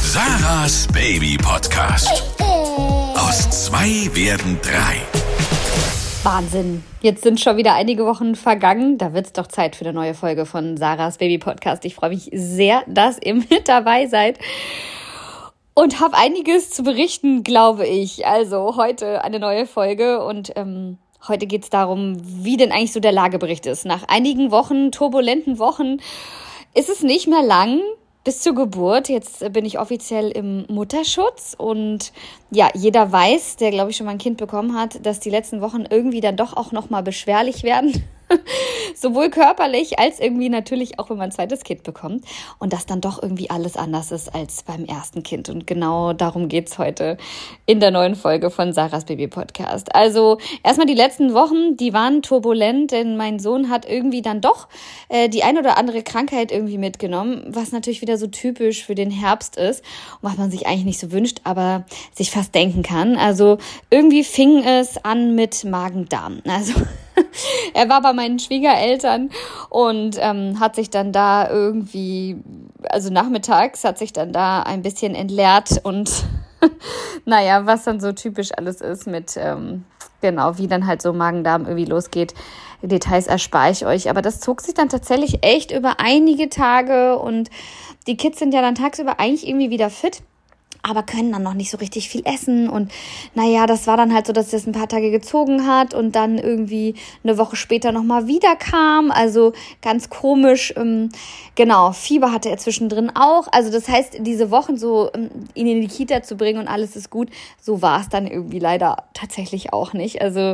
Sarahs Baby Podcast. Aus 2 werden 3. Wahnsinn. Jetzt sind schon wieder einige Wochen vergangen. Da wird es doch Zeit für eine neue Folge von Sarahs Baby Podcast. Ich freue mich sehr, dass ihr mit dabei seid. Und habe einiges zu berichten, glaube ich. Also heute eine neue Folge und heute geht es darum, wie denn eigentlich so der Lagebericht ist. Nach einigen Wochen, turbulenten Wochen, ist es nicht mehr lang bis zur Geburt. Jetzt bin ich offiziell im Mutterschutz und ja, jeder weiß, der glaube ich schon mal ein Kind bekommen hat, dass die letzten Wochen irgendwie dann doch auch nochmal beschwerlich werden. Sowohl körperlich als irgendwie natürlich auch, wenn man ein zweites Kind bekommt und dass dann doch irgendwie alles anders ist als beim ersten Kind. Und genau darum geht's heute in der neuen Folge von Sarahs Baby Podcast. Also erstmal die letzten Wochen, die waren turbulent, denn mein Sohn hat irgendwie dann doch die ein oder andere Krankheit irgendwie mitgenommen, was natürlich wieder so typisch für den Herbst ist und was man sich eigentlich nicht so wünscht, aber sich fast denken kann. Also irgendwie fing es an mit Magen-Darm. Also er war bei meinen Schwiegereltern und hat sich dann da irgendwie, also nachmittags hat sich dann da ein bisschen entleert und naja, was dann so typisch alles ist mit, genau, wie dann halt so Magen-Darm irgendwie losgeht. Details erspare ich euch, aber das zog sich dann tatsächlich echt über einige Tage und die Kids sind ja dann tagsüber eigentlich irgendwie wieder fit, aber können dann noch nicht so richtig viel essen und naja, das war dann halt so, dass das ein paar Tage gezogen hat und dann irgendwie eine Woche später nochmal wieder kam, also ganz komisch, genau, Fieber hatte er zwischendrin auch, also das heißt, diese Wochen so ihn in die Kita zu bringen und alles ist gut, so war es dann irgendwie leider tatsächlich auch nicht, also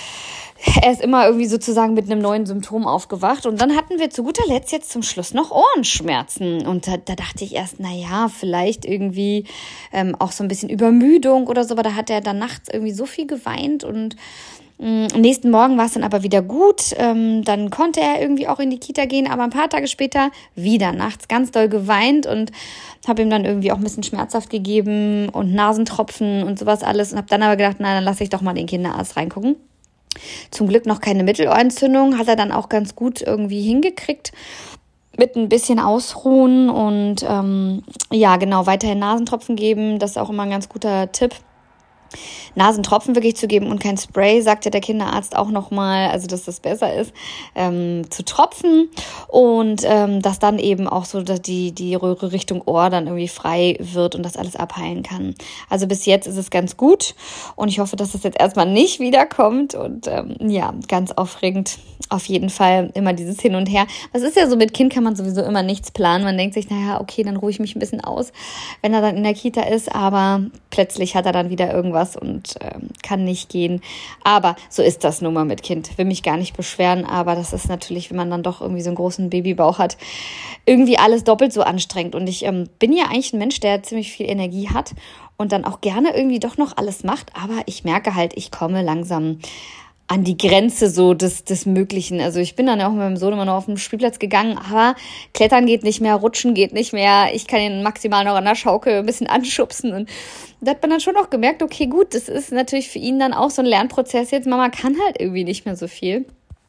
er ist immer irgendwie sozusagen mit einem neuen Symptom aufgewacht. Und dann hatten wir zu guter Letzt jetzt zum Schluss noch Ohrenschmerzen. Und da dachte ich erst, naja, vielleicht irgendwie auch so ein bisschen Übermüdung oder so. Aber da hat er dann nachts irgendwie so viel geweint. Und am nächsten Morgen war es dann aber wieder gut. Dann konnte er irgendwie auch in die Kita gehen. Aber ein paar Tage später wieder nachts ganz doll geweint. Und habe ihm dann irgendwie auch ein bisschen schmerzhaft gegeben und Nasentropfen und sowas alles. Und habe dann aber gedacht, na, dann lasse ich doch mal den Kinderarzt reingucken. Zum Glück noch keine Mittelohrentzündung, hat er dann auch ganz gut irgendwie hingekriegt mit ein bisschen Ausruhen und ja genau, weiterhin Nasentropfen geben, das ist auch immer ein ganz guter Tipp. Nasentropfen wirklich zu geben und kein Spray, sagt ja der Kinderarzt auch nochmal, also dass das besser ist, zu tropfen und dass dann eben auch so, dass die Röhre Richtung Ohr dann irgendwie frei wird und das alles abheilen kann. Also bis jetzt ist es ganz gut und ich hoffe, dass das jetzt erstmal nicht wiederkommt und ja, ganz aufregend auf jeden Fall immer dieses Hin und Her. Was ist ja so, mit Kind kann man sowieso immer nichts planen. Man denkt sich, naja, okay, dann ruhe ich mich ein bisschen aus, wenn er dann in der Kita ist, aber plötzlich hat er dann wieder irgendwas und kann nicht gehen. Aber so ist das nun mal mit Kind. Will mich gar nicht beschweren, aber das ist natürlich, wenn man dann doch irgendwie so einen großen Babybauch hat, irgendwie alles doppelt so anstrengend. Und ich bin ja eigentlich ein Mensch, der ziemlich viel Energie hat und dann auch gerne irgendwie doch noch alles macht. Aber ich merke halt, ich komme langsam an die Grenze so des Möglichen. Also ich bin dann auch mit meinem Sohn immer noch auf den Spielplatz gegangen, aber Klettern geht nicht mehr, Rutschen geht nicht mehr. Ich kann ihn maximal noch an der Schaukel ein bisschen anschubsen und da hat man dann schon auch gemerkt, okay, gut, das ist natürlich für ihn dann auch so ein Lernprozess. Jetzt Mama kann halt irgendwie nicht mehr so viel.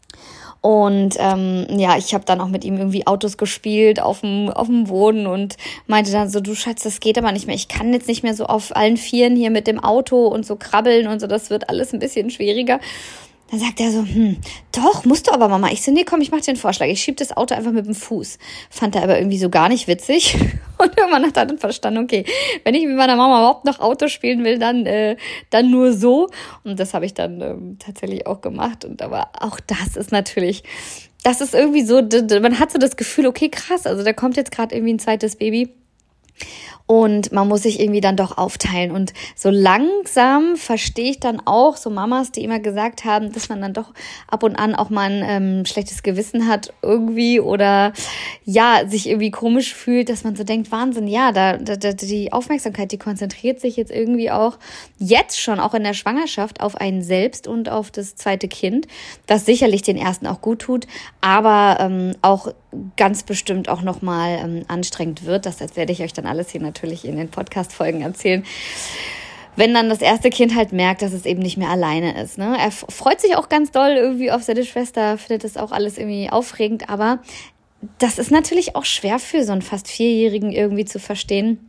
Und ja, ich habe dann auch mit ihm irgendwie Autos gespielt auf dem Boden und meinte dann so, du Schatz, das geht aber nicht mehr. Ich kann jetzt nicht mehr so auf allen Vieren hier mit dem Auto und so krabbeln und so, das wird alles ein bisschen schwieriger. Dann sagt er so, doch, musst du aber, Mama. Ich so, nee, komm, ich mach dir einen Vorschlag. Ich schieb das Auto einfach mit dem Fuß. Fand er aber irgendwie so gar nicht witzig. Und irgendwann hat er dann verstanden, okay, wenn ich mit meiner Mama überhaupt noch Auto spielen will, dann nur so. Und das habe ich dann tatsächlich auch gemacht. Und aber auch das ist natürlich, das ist irgendwie so, man hat so das Gefühl, okay, krass, also da kommt jetzt gerade irgendwie ein zweites Baby. Und man muss sich irgendwie dann doch aufteilen. Und so langsam verstehe ich dann auch so Mamas, die immer gesagt haben, dass man dann doch ab und an auch mal ein schlechtes Gewissen hat irgendwie oder ja, sich irgendwie komisch fühlt, dass man so denkt, Wahnsinn, ja, da die Aufmerksamkeit, die konzentriert sich jetzt irgendwie auch jetzt schon, auch in der Schwangerschaft, auf einen selbst und auf das zweite Kind, was sicherlich den ersten auch gut tut, aber auch ganz bestimmt auch nochmal anstrengend wird. Das werde ich euch dann alles hier natürlich in den Podcast-Folgen erzählen. Wenn dann das erste Kind halt merkt, dass es eben nicht mehr alleine ist. Ne? Er freut sich auch ganz doll irgendwie auf seine Schwester, findet das auch alles irgendwie aufregend, aber das ist natürlich auch schwer für so einen fast 4-Jährigen irgendwie zu verstehen,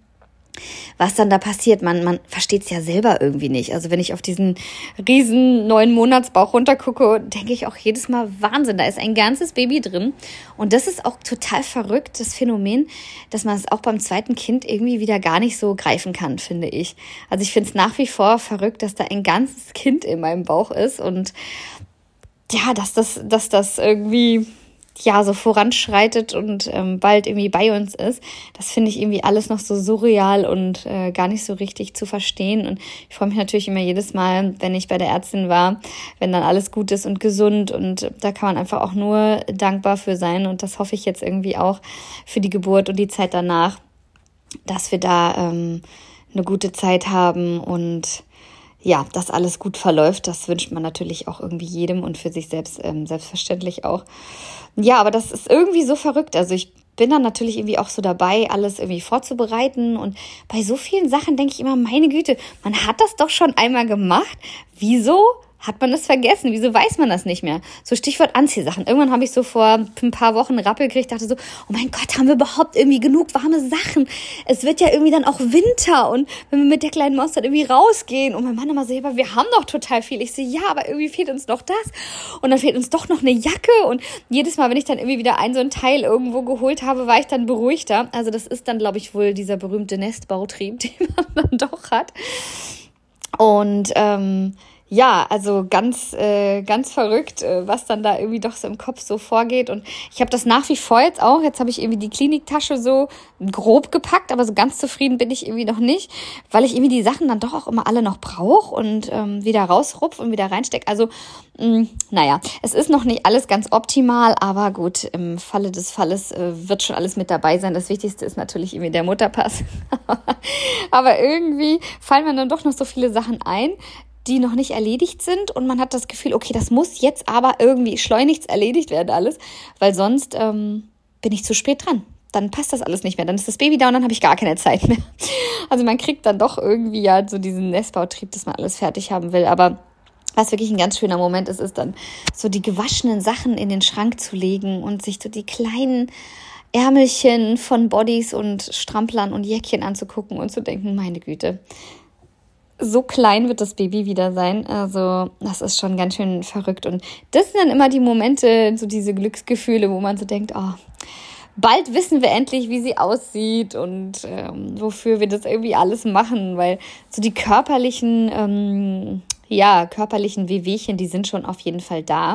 was dann da passiert, man versteht es ja selber irgendwie nicht. Also wenn ich auf diesen riesen 9-Monats-Bauch runtergucke, denke ich auch jedes Mal, Wahnsinn, da ist ein ganzes Baby drin. Und das ist auch total verrückt, das Phänomen, dass man es auch beim zweiten Kind irgendwie wieder gar nicht so greifen kann, finde ich. Also ich finde es nach wie vor verrückt, dass da ein ganzes Kind in meinem Bauch ist und ja, dass das irgendwie ja so voranschreitet und bald irgendwie bei uns ist. Das finde ich irgendwie alles noch so surreal und gar nicht so richtig zu verstehen. Und ich freue mich natürlich immer jedes Mal, wenn ich bei der Ärztin war, wenn dann alles gut ist und gesund. Und da kann man einfach auch nur dankbar für sein. Und das hoffe ich jetzt irgendwie auch für die Geburt und die Zeit danach, dass wir da eine gute Zeit haben und ja, dass alles gut verläuft. Das wünscht man natürlich auch irgendwie jedem und für sich selbst selbstverständlich auch. Ja, aber das ist irgendwie so verrückt. Also ich bin dann natürlich irgendwie auch so dabei, alles irgendwie vorzubereiten. Und bei so vielen Sachen denke ich immer, meine Güte, man hat das doch schon einmal gemacht. Wieso hat man das vergessen? Wieso weiß man das nicht mehr? So Stichwort Anziehsachen. Irgendwann habe ich so vor ein paar Wochen einen Rappel gekriegt, dachte so, oh mein Gott, haben wir überhaupt irgendwie genug warme Sachen? Es wird ja irgendwie dann auch Winter und wenn wir mit der kleinen Maus dann irgendwie rausgehen und mein Mann immer so, ja, aber wir haben doch total viel. Ich so, ja, aber irgendwie fehlt uns noch das und dann fehlt uns doch noch eine Jacke und jedes Mal, wenn ich dann irgendwie wieder so ein Teil irgendwo geholt habe, war ich dann beruhigter. Also das ist dann, glaube ich, wohl dieser berühmte Nestbautrieb, den man dann doch hat. Und ja, also ganz verrückt, was dann da irgendwie doch so im Kopf so vorgeht. Und ich habe das nach wie vor jetzt auch. Jetzt habe ich irgendwie die Kliniktasche so grob gepackt, aber so ganz zufrieden bin ich irgendwie noch nicht, weil ich irgendwie die Sachen dann doch auch immer alle noch brauche und wieder rausrupf und wieder reinstecke. Also, naja, es ist noch nicht alles ganz optimal, aber gut, im Falle des Falles wird schon alles mit dabei sein. Das Wichtigste ist natürlich irgendwie der Mutterpass. Aber irgendwie fallen mir dann doch noch so viele Sachen ein, die noch nicht erledigt sind und man hat das Gefühl, okay, das muss jetzt aber irgendwie schleunigst erledigt werden alles, weil sonst bin ich zu spät dran. Dann passt das alles nicht mehr, dann ist das Baby da und dann habe ich gar keine Zeit mehr. Also man kriegt dann doch irgendwie ja so diesen Nestbautrieb, dass man alles fertig haben will, aber was wirklich ein ganz schöner Moment ist dann so die gewaschenen Sachen in den Schrank zu legen und sich so die kleinen Ärmelchen von Bodys und Stramplern und Jäckchen anzugucken und zu denken, meine Güte, so klein wird das Baby wieder sein. Also das ist schon ganz schön verrückt. Und das sind dann immer die Momente, so diese Glücksgefühle, wo man so denkt, oh, bald wissen wir endlich, wie sie aussieht und wofür wir das irgendwie alles machen. Weil so die körperlichen Wehwehchen, die sind schon auf jeden Fall da.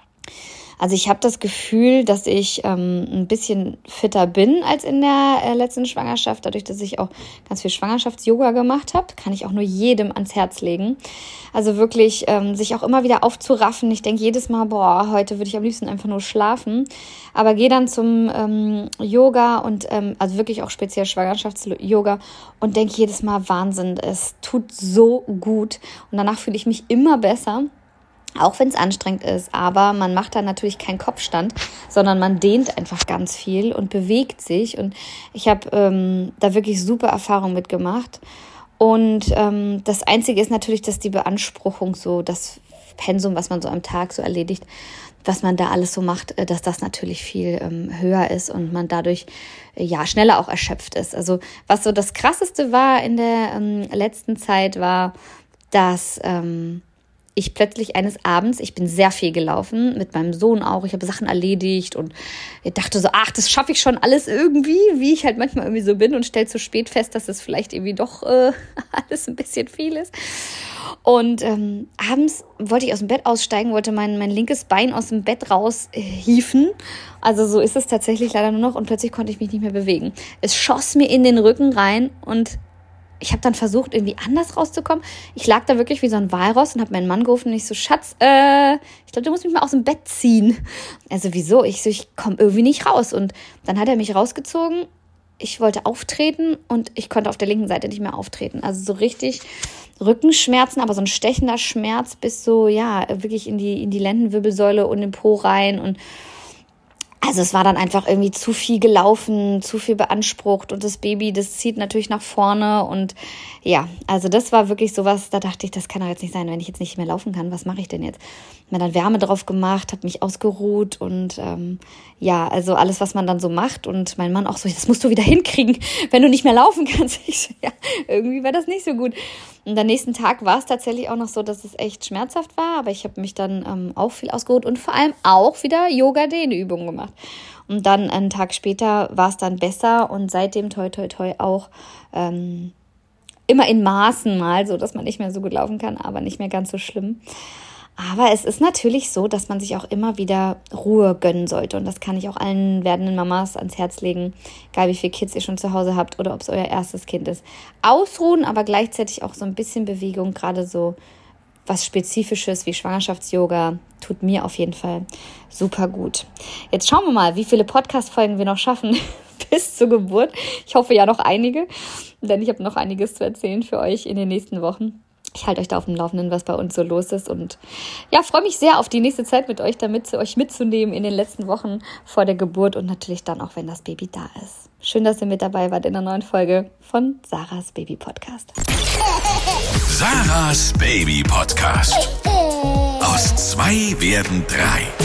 Also ich habe das Gefühl, dass ich ein bisschen fitter bin als in der letzten Schwangerschaft. Dadurch, dass ich auch ganz viel Schwangerschafts-Yoga gemacht habe, kann ich auch nur jedem ans Herz legen. Also wirklich sich auch immer wieder aufzuraffen. Ich denke jedes Mal, heute würde ich am liebsten einfach nur schlafen. Aber gehe dann zum Yoga und also wirklich auch speziell Schwangerschafts-Yoga und denke jedes Mal, Wahnsinn, es tut so gut. Und danach fühle ich mich immer besser. Auch wenn es anstrengend ist, aber man macht da natürlich keinen Kopfstand, sondern man dehnt einfach ganz viel und bewegt sich. Und ich habe da wirklich super Erfahrungen mitgemacht. Und das Einzige ist natürlich, dass die Beanspruchung, so das Pensum, was man so am Tag so erledigt, was man da alles so macht, dass das natürlich viel höher ist und man dadurch schneller auch erschöpft ist. Also was so das Krasseste war in der letzten Zeit war, dass ich plötzlich eines Abends, ich bin sehr viel gelaufen, mit meinem Sohn auch, ich habe Sachen erledigt und ich dachte so, das schaffe ich schon alles irgendwie, wie ich halt manchmal irgendwie so bin und stelle zu spät fest, dass es vielleicht irgendwie doch alles ein bisschen viel ist. Und abends wollte ich aus dem Bett aussteigen, wollte mein linkes Bein aus dem Bett raushieven. Also so ist es tatsächlich leider nur noch und plötzlich konnte ich mich nicht mehr bewegen. Es schoss mir in den Rücken rein und ich habe dann versucht, irgendwie anders rauszukommen. Ich lag da wirklich wie so ein Walross und habe meinen Mann gerufen und ich so, Schatz, ich glaube, du musst mich mal aus dem Bett ziehen. Also wieso? Ich komme irgendwie nicht raus. Und dann hat er mich rausgezogen. Ich wollte auftreten und ich konnte auf der linken Seite nicht mehr auftreten. Also so richtig Rückenschmerzen, aber so ein stechender Schmerz bis so, wirklich in die Lendenwirbelsäule und den Po rein und Also es war dann einfach irgendwie zu viel gelaufen, zu viel beansprucht und das Baby, das zieht natürlich nach vorne und ja, also das war wirklich sowas, da dachte ich, das kann doch jetzt nicht sein, wenn ich jetzt nicht mehr laufen kann, was mache ich denn jetzt? Mir dann Wärme drauf gemacht, habe mich ausgeruht und ja, also alles, was man dann so macht und mein Mann auch so, das musst du wieder hinkriegen, wenn du nicht mehr laufen kannst. Ich so, ja, irgendwie war das nicht so gut. Und am nächsten Tag war es tatsächlich auch noch so, dass es echt schmerzhaft war, aber ich habe mich dann auch viel ausgeruht und vor allem auch wieder Yoga-Dehnübungen gemacht. Und dann einen Tag später war es dann besser und seitdem toi toi toi auch immer in Maßen mal, so dass man nicht mehr so gut laufen kann, aber nicht mehr ganz so schlimm. Aber es ist natürlich so, dass man sich auch immer wieder Ruhe gönnen sollte. Und das kann ich auch allen werdenden Mamas ans Herz legen, egal wie viele Kids ihr schon zu Hause habt oder ob es euer erstes Kind ist. Ausruhen, aber gleichzeitig auch so ein bisschen Bewegung, gerade so was Spezifisches wie Schwangerschafts-Yoga, tut mir auf jeden Fall super gut. Jetzt schauen wir mal, wie viele Podcast-Folgen wir noch schaffen bis zur Geburt. Ich hoffe ja noch einige, denn ich habe noch einiges zu erzählen für euch in den nächsten Wochen. Ich halte euch da auf dem Laufenden, was bei uns so los ist und ja, freue mich sehr auf die nächste Zeit mit euch, damit euch mitzunehmen in den letzten Wochen vor der Geburt und natürlich dann auch, wenn das Baby da ist. Schön, dass ihr mit dabei wart in der neuen Folge von Sarahs Baby Podcast. Sarahs Baby Podcast. Aus 2 werden 3.